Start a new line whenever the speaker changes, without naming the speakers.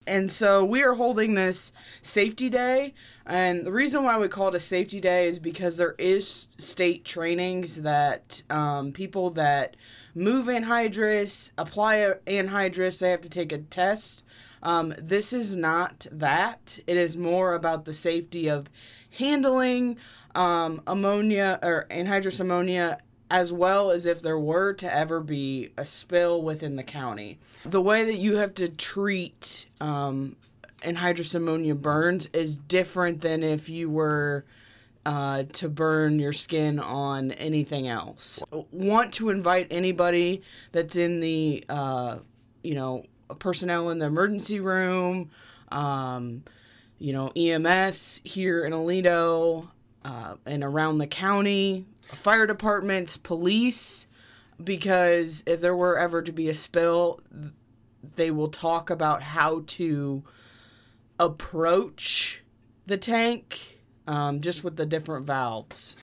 And so we are holding this safety day. And the reason why we call it a safety day is because there is state trainings that people that move anhydrous, apply anhydrous, they have to take a test. This is not that. It is more about the safety of handling ammonia or anhydrous ammonia, as well as if there were to ever be a spill within the county. The way that you have to treat anhydrous ammonia burns is different than if you were to burn your skin on anything else. Want to invite anybody that's in the, personnel in the emergency room, EMS here in Aledo and around the county, fire departments, police, because if there were ever to be a spill, they will talk about how to approach the tank, just with the different valves.